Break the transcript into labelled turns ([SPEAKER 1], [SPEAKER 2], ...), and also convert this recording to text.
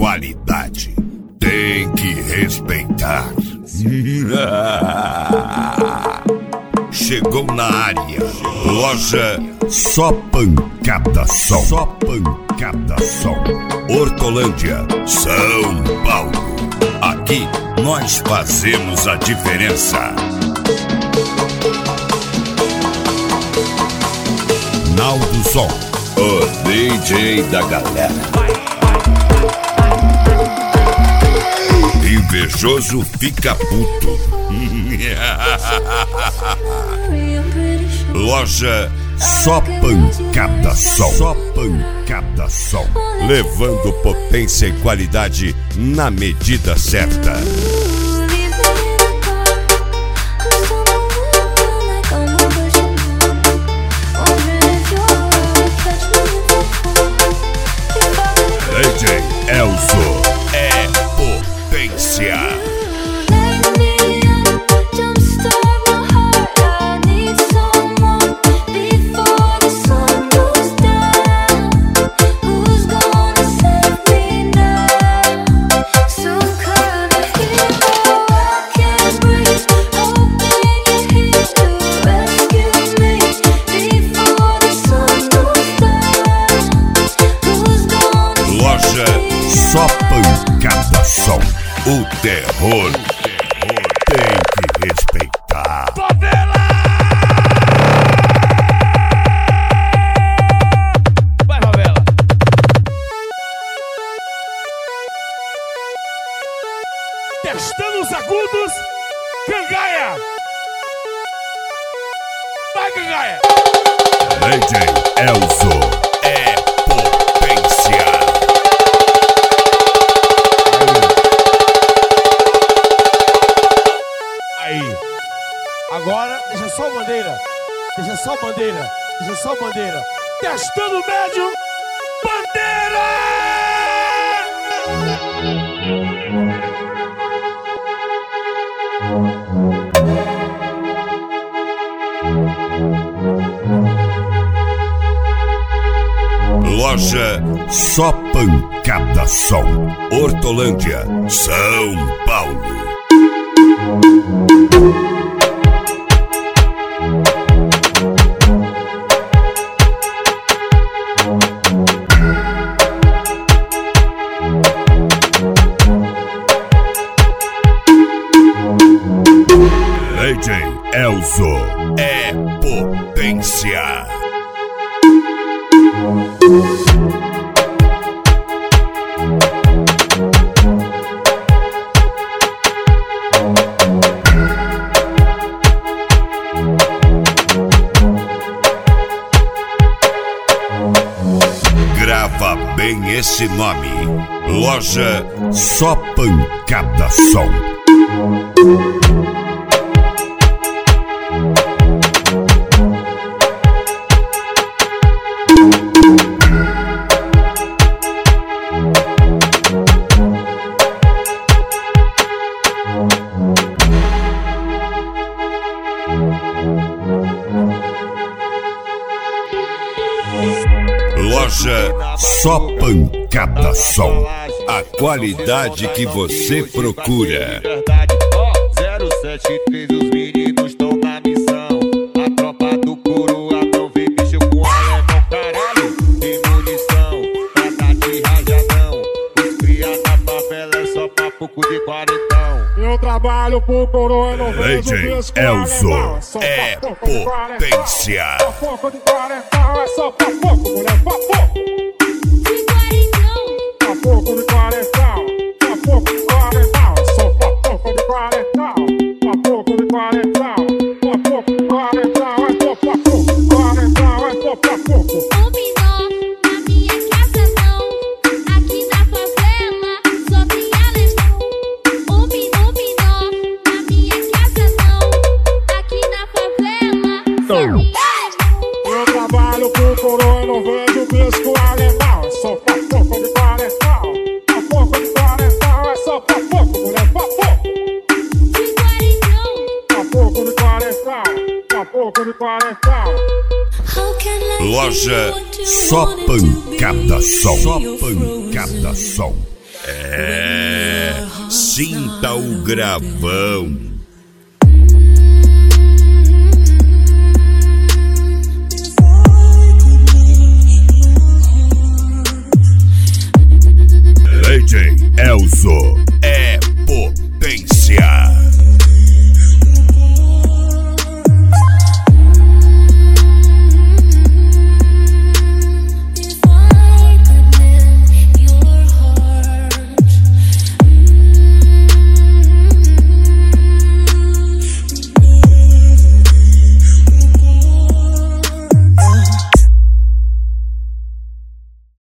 [SPEAKER 1] qualidade. Tem que respeitar. Chegou na área. Loja Só Pancada Som. Só Pancada Som. Hortolândia, São Paulo. Aqui nós fazemos a diferença. Naldo Som, o DJ da galera. Invejoso fica puto. Loja Só Pancada Som. Só Pancada Som. Levando potência e qualidade na medida certa. DJ Elzo é potência. Só Pancada Som. O terror tem que respeitar. Favela! Vai, favela! Testando os agudos, Gangaia! Vai, Gangaia! DJ Elzo. Agora, deixa só bandeira. Deixa só bandeira. Deixa só bandeira. Testando o médium. Bandeira! Loja Só Pancada Som. Hortolândia, São Paulo. DJ Elzo é potência. Grava bem esse nome. Loja Só Pancada Som. Loja Só Pancada Som. A qualidade que você procura.
[SPEAKER 2] 073, os meninos estão na missão. A tropa do coroa não vem mexer com alemão, caralho. Tem munição, tá de rajadão. Os cria na favela é só pra pouco de quarentão.
[SPEAKER 3] Eu trabalho pro coroa, não vejo
[SPEAKER 1] DJ Elzo é potência.
[SPEAKER 3] Pra pouco de quarentão, é só pra pouco, mulher, pra pouco. Pra pouco de quarentão, pra pouco de quarentão, é só pra pouco de quarentão. Pra pouco de quarentão, pra pouco de quarentão, é só pra pouco de quarentão, é só pra pouco. Eu trabalho pro coroa, não vejo bisco alemão. É só pra pouco de quarentão. Pra pouco de quarentão, é só pra pouco, mulher, pra pouco. Pra pouco de quarentão, pra pouco de quarentão.
[SPEAKER 1] Loja Só Pancada Som. Só Pancada Som. Sinta o gravão.